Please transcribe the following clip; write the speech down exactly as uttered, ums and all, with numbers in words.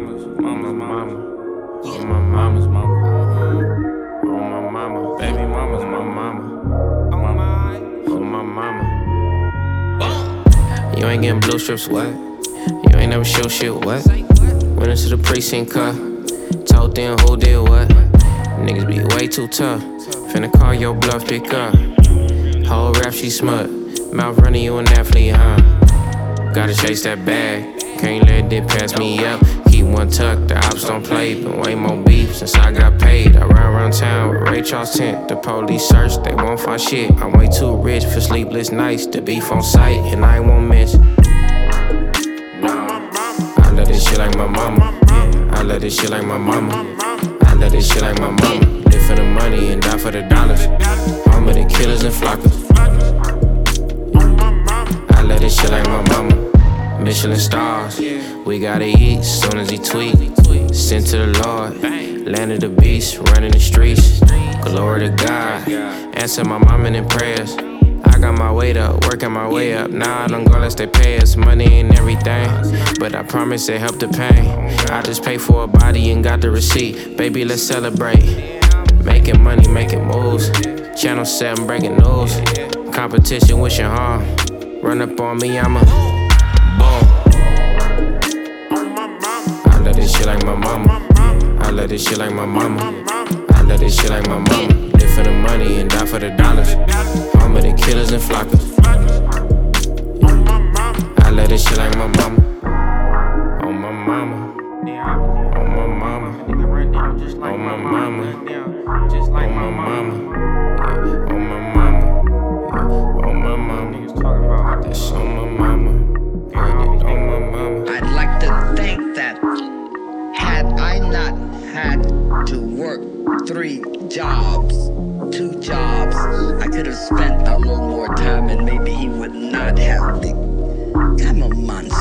mama's, mama's mama. On my mama's mama. On my mama. Baby mama's my mama. On my, on my mama. You ain't getting blue strips wet. You ain't never show shit what. Went into the precinct car. Told them who did what. Niggas be way too tough. Finna call your bluff, pick up. Whole rap she smut. Mouth running, you an athlete, huh? Gotta chase that bag. Can't let it pass me up. Keep one tuck, the ops don't play. Been way more beef since I got paid. I ride around town with Ray Charles tent. The police search, they won't find shit. I'm way too rich for sleepless nights. The beef on sight, and I ain't won't miss. I love this shit like my mama. I love this shit like my mama. I love this shit like my mama. Live for the money and die for the dollars. Home of the killers and flockers. I love this shit like my mama. Michelin stars, we gotta eat soon as he tweet. Sent to the Lord, land of the beast, running the streets. Glory to God, answer my mama in prayers. I got my weight up, working my way up. Nah, I don't go unless they pay us. Money ain't everything, but I promise it help the pain. I just pay for a body and got the receipt. Baby, let's celebrate. Making money, making moves. Channel seven breaking news. Competition wishing harm. Run up on me, I'm a boom. I love this shit like my mama. I love this shit like my mama. I love this shit like my mama. Live for the money and die for the dollars. Home of the killers and flockers. I love this shit like my mama. On my mama. On my mama. On my mama. Just like my mama. On my mama. On my mama. Niggas talking about this on my mama. On my mama. I'd like to think that had I not had to work three jobs, two jobs, I could have spent a little more time and maybe he would not have become a monster.